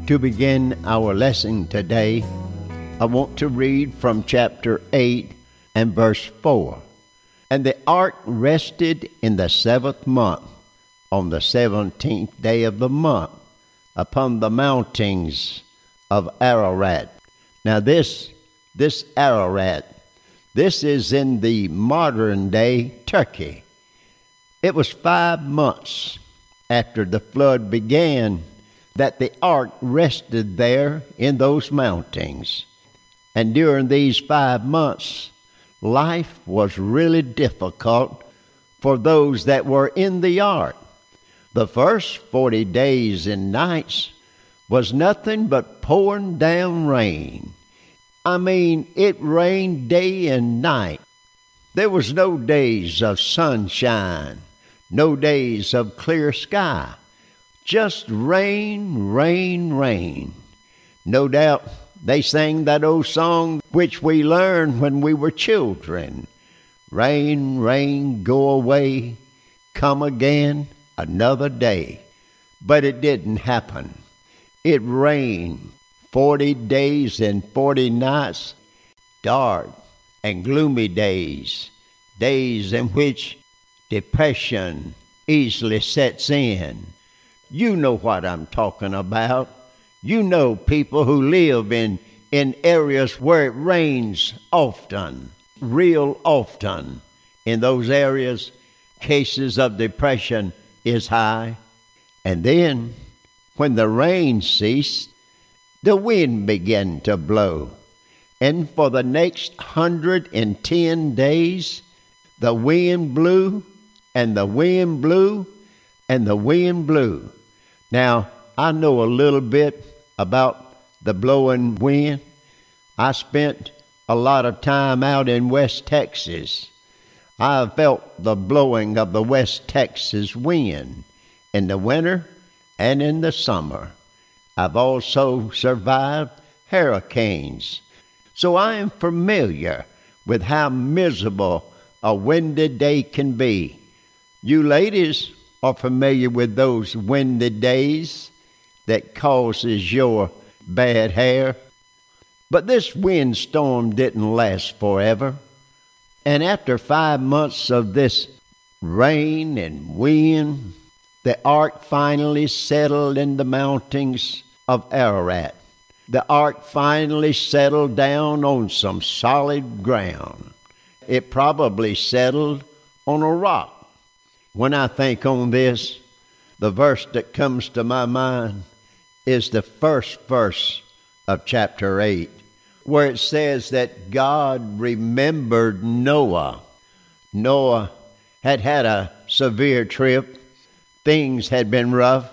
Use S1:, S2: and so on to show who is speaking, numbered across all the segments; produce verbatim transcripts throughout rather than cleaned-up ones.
S1: To begin our lesson today, I want to read from chapter eight and verse four. And the ark rested in the seventh month, on the seventeenth day of the month, upon the mountains of Ararat. Now this, this Ararat, this is in the modern day Turkey. It was five months after the flood began that the ark rested there in those mountains. And during these five months, life was really difficult for those that were in the ark. The first forty days and nights was nothing but pouring down rain. I mean, it rained day and night. There was no days of sunshine, no days of clear sky. Just rain, rain, rain. No doubt they sang that old song which we learned when we were children. Rain, rain, go away, come again another day. But it didn't happen. It rained forty days and forty nights, dark and gloomy days, days in which depression easily sets in. You know what I'm talking about. You know people who live in, in areas where it rains often, real often. In those areas, cases of depression is high. And then, when the rain ceased, the wind began to blow. And for the next one hundred ten days, the wind blew, and the wind blew, and the wind blew. Now, I know a little bit about the blowing wind. I spent a lot of time out in West Texas. I felt the blowing of the West Texas wind in the winter and in the summer. I've also survived hurricanes, so I am familiar with how miserable a windy day can be. You ladies are familiar with those windy days that causes your bad hair. But this windstorm didn't last forever. And after five months of this rain and wind, the ark finally settled in the mountains of Ararat. The ark finally settled down on some solid ground. It probably settled on a rock. When I think on this, the verse that comes to my mind is the first verse of chapter eight, where it says that God remembered Noah. Noah had had a severe trip. Things had been rough.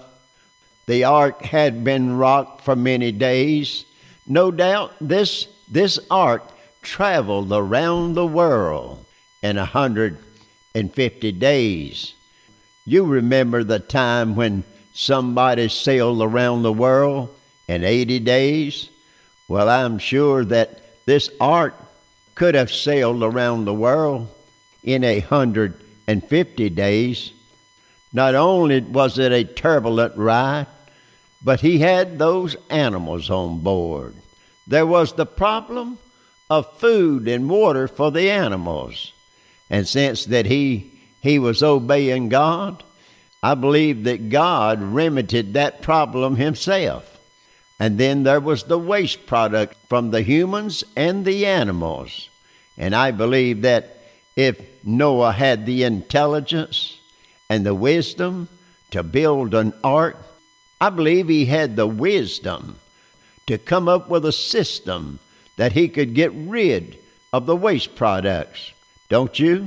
S1: The ark had been rocked for many days. No doubt this, this ark traveled around the world in a hundred and fifty days. You remember the time when somebody sailed around the world in eighty days? Well, I'm sure that this ark could have sailed around the world in a hundred and fifty days. Not only was it a turbulent ride, but he had those animals on board. There was the problem of food and water for the animals. And since that he, he was obeying God, I believe that God remedied that problem himself. And then there was the waste product from the humans and the animals. And I believe that if Noah had the intelligence and the wisdom to build an ark, I believe he had the wisdom to come up with a system that he could get rid of the waste products. Don't you?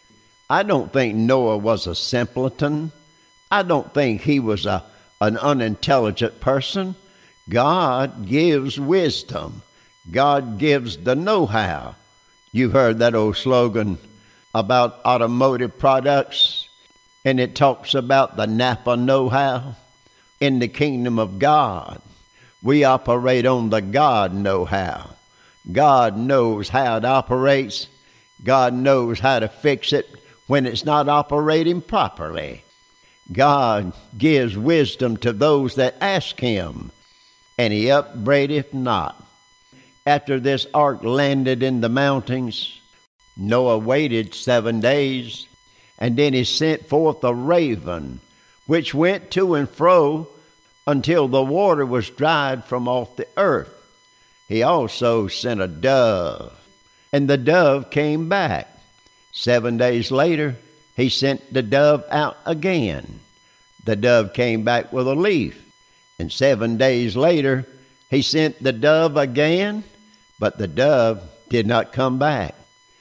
S1: I don't think Noah was a simpleton. I don't think he was a, an unintelligent person. God gives wisdom. God gives the know-how. You've heard that old slogan about automotive products, and it talks about the Napa know-how. In the kingdom of God, we operate on the God know-how. God knows how it operates. God knows how to fix it when it's not operating properly. God gives wisdom to those that ask Him. and he upbraideth not. After this ark landed in the mountains, Noah waited seven days, and then he sent forth a raven, which went to and fro until the water was dried from off the earth. He also sent a dove, and the dove came back. Seven days later, he sent the dove out again. The dove came back with a leaf. And seven days later, he sent the dove again, but the dove did not come back.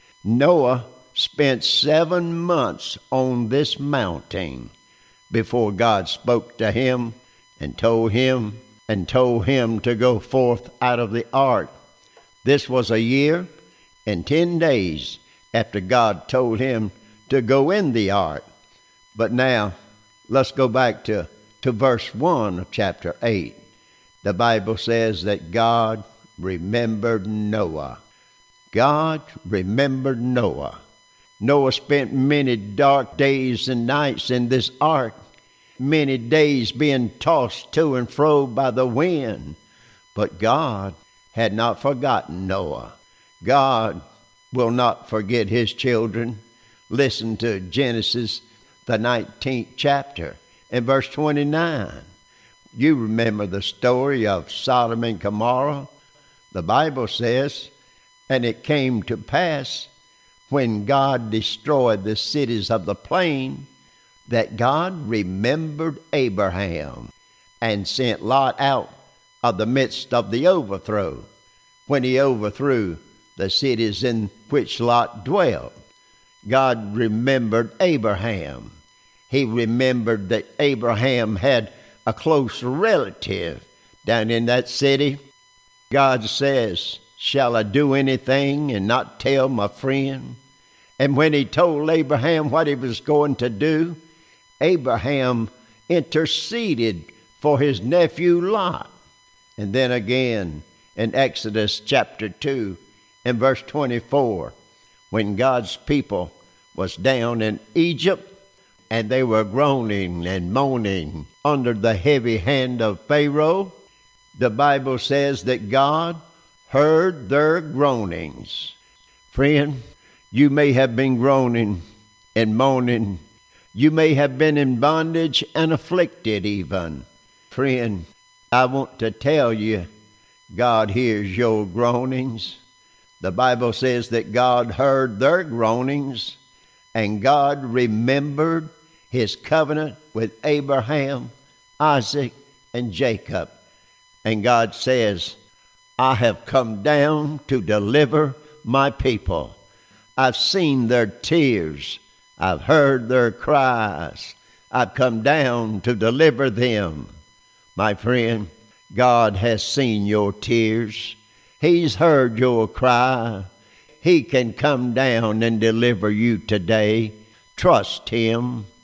S1: Noah spent seven months on this mountain before God spoke to him and told him and told him to go forth out of the ark. This was a year and ten days after God told him to go in the ark. But now, let's go back to, to verse one of chapter eight. The Bible says that God remembered Noah. God remembered Noah. Noah spent many dark days and nights in this ark, many days being tossed to and fro by the wind. But God had not forgotten Noah. God will not forget his children. Listen to Genesis, the nineteenth chapter, and verse twenty-nine. You remember the story of Sodom and Gomorrah. The Bible says, and it came to pass when God destroyed the cities of the plain, that God remembered Abraham and sent Lot out of the midst of the overthrow, when he overthrew the cities in which Lot dwelt. God remembered Abraham. He remembered that Abraham had a close relative down in that city. God says, shall I do anything and not tell my friend? And when he told Abraham what he was going to do, Abraham interceded for his nephew Lot. And then again in Exodus chapter two and verse twenty-four, when God's people was down in Egypt and they were groaning and moaning under the heavy hand of Pharaoh, the Bible says that God heard their groanings. Friend, you may have been groaning and moaning. You may have been in bondage and afflicted even. Friend, I want to tell you, God hears your groanings. The Bible says that God heard their groanings, and God remembered his covenant with Abraham, Isaac, and Jacob. And God says, I have come down to deliver my people. I've seen their tears. I've heard their cries. I've come down to deliver them. My friend, God has seen your tears. He's heard your cry. He can come down and deliver you today. Trust him.